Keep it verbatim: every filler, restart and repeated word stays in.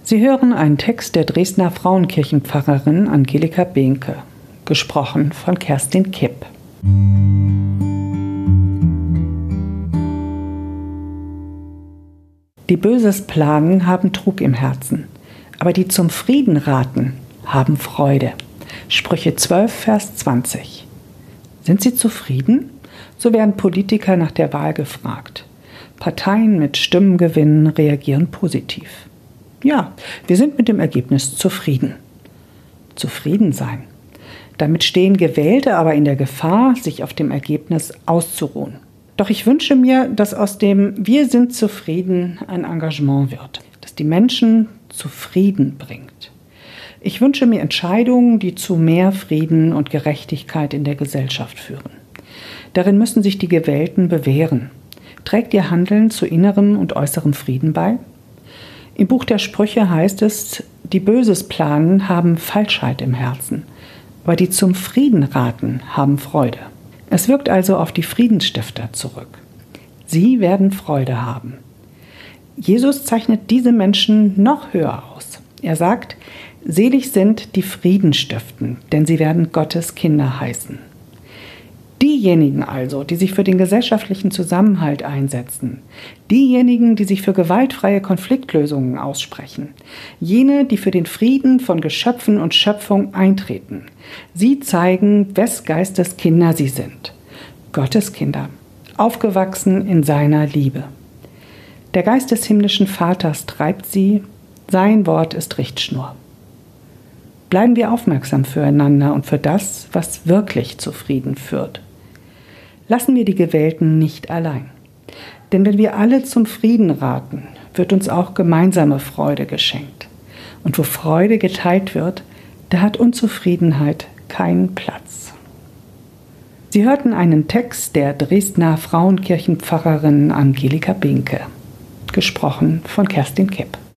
Sie hören einen Text der Dresdner Frauenkirchenpfarrerin Angelika Behnke, gesprochen von Kerstin Kipp. Die Böses plagen, haben Trug im Herzen, aber die zum Frieden raten, haben Freude. Sprüche zwölf, Vers zwanzig. Sind Sie zufrieden? So werden Politiker nach der Wahl gefragt. Parteien mit Stimmengewinnen reagieren positiv. Ja, wir sind mit dem Ergebnis zufrieden. Zufrieden sein. Damit stehen Gewählte aber in der Gefahr, sich auf dem Ergebnis auszuruhen. Doch ich wünsche mir, dass aus dem Wir sind zufrieden ein Engagement wird, das die Menschen zufrieden bringt. Ich wünsche mir Entscheidungen, die zu mehr Frieden und Gerechtigkeit in der Gesellschaft führen. Darin müssen sich die Gewählten bewähren. Trägt ihr Handeln zu innerem und äußerem Frieden bei? Im Buch der Sprüche heißt es, die Böses planen, haben Falschheit im Herzen, aber die zum Frieden raten, haben Freude. Es wirkt also auf die Friedensstifter zurück. Sie werden Freude haben. Jesus zeichnet diese Menschen noch höher aus. Er sagt, selig sind die Frieden stiften, denn sie werden Gottes Kinder heißen. Diejenigen also, die sich für den gesellschaftlichen Zusammenhalt einsetzen, diejenigen, die sich für gewaltfreie Konfliktlösungen aussprechen, jene, die für den Frieden von Geschöpfen und Schöpfung eintreten, sie zeigen, wes Geistes Kinder sie sind. Gottes Kinder, aufgewachsen in seiner Liebe. Der Geist des himmlischen Vaters treibt sie, sein Wort ist Richtschnur. Bleiben wir aufmerksam füreinander und für das, was wirklich zu Frieden führt. Lassen wir die Gewählten nicht allein. Denn wenn wir alle zum Frieden raten, wird uns auch gemeinsame Freude geschenkt. Und wo Freude geteilt wird, da hat Unzufriedenheit keinen Platz. Sie hörten einen Text der Dresdner Frauenkirchenpfarrerin Angelika Behnke, gesprochen von Kerstin Kipp.